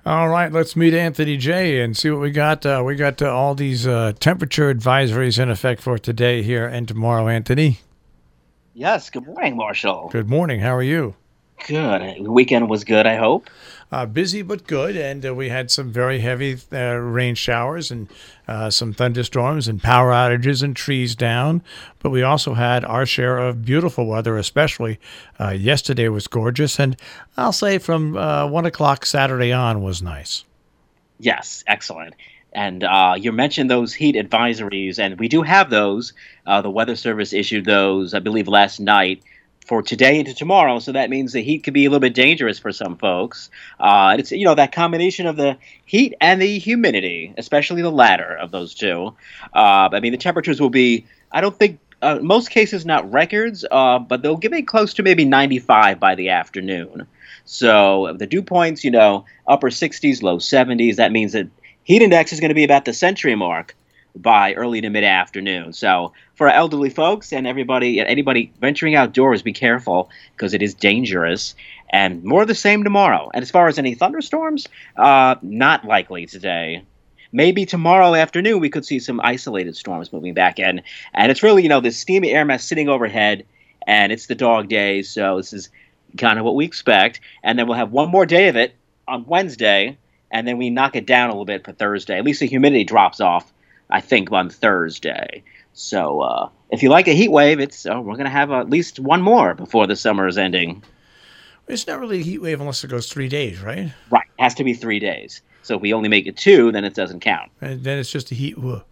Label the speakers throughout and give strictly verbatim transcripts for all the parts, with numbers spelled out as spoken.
Speaker 1: All right, let's meet Anthony J and see what we got. Uh, we got uh, all these uh, temperature advisories in effect for today here and tomorrow, Anthony.
Speaker 2: Yes, good morning, Marshall.
Speaker 1: Good morning. How are you?
Speaker 2: Good. The weekend was good, I hope.
Speaker 1: Uh, busy but good, and uh, we had some very heavy uh, rain showers and uh, some thunderstorms and power outages and trees down. But we also had our share of beautiful weather, especially uh, yesterday was gorgeous, and I'll say from uh, one o'clock Saturday on was nice.
Speaker 2: Yes, excellent. And uh, you mentioned those heat advisories, and we do have those. Uh, the Weather Service issued those, I believe, last night for today into tomorrow. So that means the heat could be a little bit dangerous for some folks. Uh, and it's, you know, that combination of the heat and the humidity, especially the latter of those two. Uh, I mean, the temperatures will be, I don't think, uh, most cases not records, uh, but they'll give it close to maybe ninety-five by the afternoon. So the dew points, you know, upper sixties, low seventies. That means that heat index is going to be about the century mark by early to mid-afternoon. So for our elderly folks and everybody, anybody venturing outdoors, be careful because it is dangerous. And more of the same tomorrow. And as far as any thunderstorms, uh, not likely today. Maybe tomorrow afternoon we could see some isolated storms moving back in. And it's really, you know, this steamy air mass sitting overhead, and it's the dog days, so this is kind of what we expect. And then we'll have one more day of it on Wednesday, and then we knock it down a little bit for Thursday. At least the humidity drops off, I think, on Thursday. So uh, if you like a heat wave, it's uh, we're going to have uh, at least one more before the summer is ending.
Speaker 1: It's not really a heat wave unless it goes three days, right?
Speaker 2: Right. It has to be three days. So if we only make it two, then it doesn't count.
Speaker 1: And then it's just a heat wave.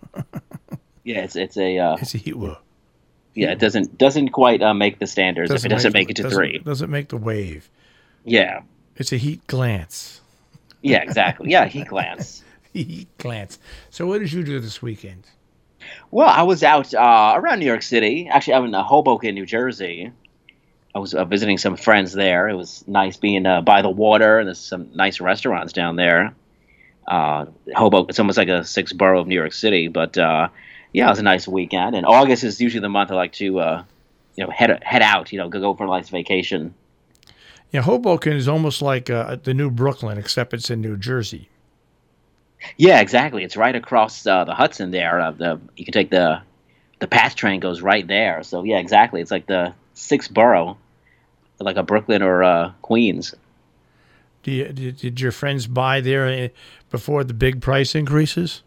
Speaker 2: Yeah, it's it's a uh,
Speaker 1: It's a heat wave.
Speaker 2: Yeah, it doesn't doesn't quite uh, make the standards if it doesn't make,
Speaker 1: make
Speaker 2: it to
Speaker 1: doesn't,
Speaker 2: three.
Speaker 1: Doesn't make the wave.
Speaker 2: Yeah.
Speaker 1: It's a heat glance.
Speaker 2: Yeah, exactly. Yeah, heat glance.
Speaker 1: Heat glance. So what did you do this weekend?
Speaker 2: Well, I was out uh, around New York City. Actually, I'm in uh, Hoboken, New Jersey. I was uh, visiting some friends there. It was nice being uh, by the water, and there's some nice restaurants down there. Uh, Hoboken, it's almost like a sixth borough of New York City, but uh, yeah, it was a nice weekend. And August is usually the month I like to, uh, you know, head head out, you know, go go for a nice vacation.
Speaker 1: Yeah, Hoboken is almost like uh, the new Brooklyn, except it's in New Jersey.
Speaker 2: Yeah, exactly. It's right across uh, the Hudson there. Uh, the you can take the the PATH train goes right there. So yeah, exactly. It's like the sixth borough, like a Brooklyn or uh, Queens.
Speaker 1: Do you, did, did your friends buy there before the big price increases?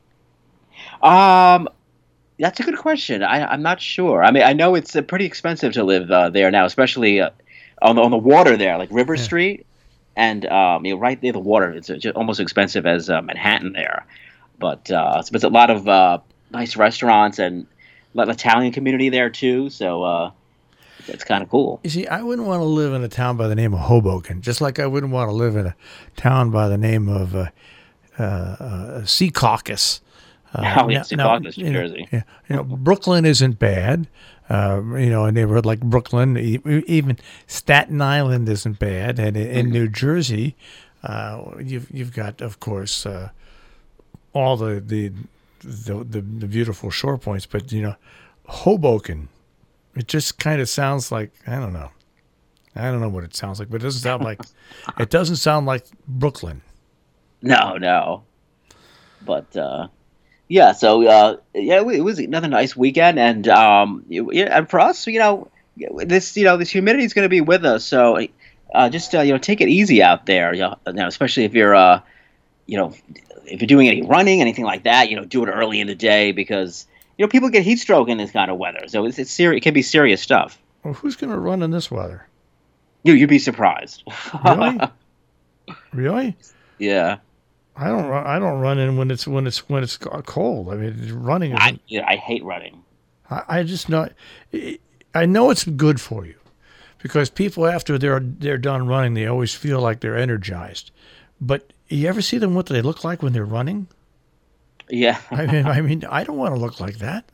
Speaker 2: Um, that's a good question. I, I'm not sure. I mean, I know it's uh, pretty expensive to live uh, there now, especially uh, on the on the water there, like River
Speaker 1: Yeah.
Speaker 2: Street, and um, you know, right there, the water. It's uh, just almost expensive as uh, Manhattan there, but uh, so it's a lot of uh, nice restaurants and a lot of Italian community there too. So uh, it's kind of cool.
Speaker 1: You see, I wouldn't want to live in a town by the name of Hoboken, just like I wouldn't want to live in a town by the name of uh, uh, uh, Secaucus. Uh,
Speaker 2: Oh, yeah, Secaucus, New
Speaker 1: you know,
Speaker 2: Jersey.
Speaker 1: yeah, you know, Brooklyn isn't bad. Uh, you know, a neighborhood like Brooklyn, e- even Staten Island isn't bad, and in, in New Jersey, uh, you've you've got, of course, uh, all the the, the the the beautiful shore points, but you know, Hoboken, it just kind of sounds like, I don't know, I don't know what it sounds like, but it doesn't sound like it doesn't sound like Brooklyn.
Speaker 2: No, no, but. Uh, Yeah, so uh, yeah, it was another nice weekend, and um, it- yeah, and for us, you know, this you know this humidity is going to be with us, so uh, just uh, you know take it easy out there, you know, you know, especially if you're uh, you know if you're doing any running, anything like that, you know, do it early in the day because you know people get heat stroke in this kind of weather, so it's it's serious. It can be serious stuff.
Speaker 1: Well, who's going to run in this weather?
Speaker 2: You you'd be surprised.
Speaker 1: Really? Really?
Speaker 2: Yeah,
Speaker 1: I don't run. I don't run in when it's when it's when it's cold. I mean, running
Speaker 2: I
Speaker 1: is.
Speaker 2: yeah, I hate running.
Speaker 1: I, I just know. I know it's good for you, because people after they're they're done running, they always feel like they're energized. But you ever see them what they look like when they're running?
Speaker 2: Yeah.
Speaker 1: I mean, I mean, I don't want to look like that.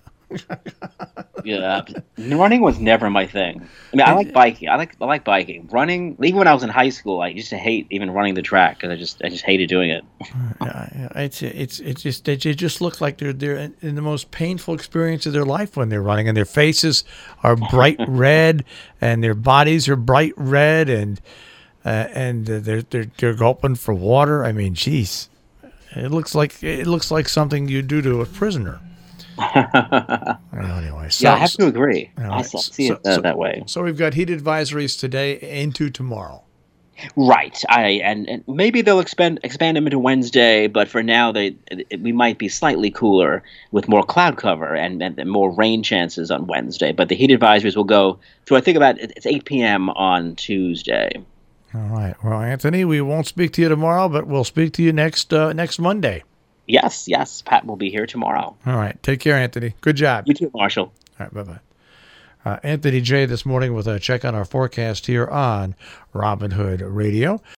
Speaker 2: Yeah, running was never my thing. I mean, I like biking. I like I like biking. Running, even when I was in high school, I used to hate even running the track because I just I just hated doing it.
Speaker 1: Yeah, it's it's it's just they just look like they're they're in the most painful experience of their life when they're running, and their faces are bright red, and their bodies are bright red, and uh, and uh, they're they're they're gulping for water. I mean, geez, it looks like it looks like something you do to a prisoner. Well, anyway, so,
Speaker 2: yeah, I have to agree.
Speaker 1: All
Speaker 2: I
Speaker 1: right,
Speaker 2: see
Speaker 1: so-
Speaker 2: it uh,
Speaker 1: so-
Speaker 2: that way.
Speaker 1: So we've got heat advisories today into tomorrow.
Speaker 2: Right. I and, and maybe they'll expand expand them into Wednesday, but for now they it, we might be slightly cooler with more cloud cover and, and, and more rain chances on Wednesday. But the heat advisories will go through. I think about it's eight p.m. on Tuesday.
Speaker 1: All right. Well, Anthony, we won't speak to you tomorrow, but we'll speak to you next uh, next Monday.
Speaker 2: Yes, yes. Pat will be here tomorrow.
Speaker 1: All right. Take care, Anthony. Good job.
Speaker 2: You too, Marshall.
Speaker 1: All right. Bye bye. Uh, Anthony J. this morning with a check on our forecast here on Robin Hood Radio.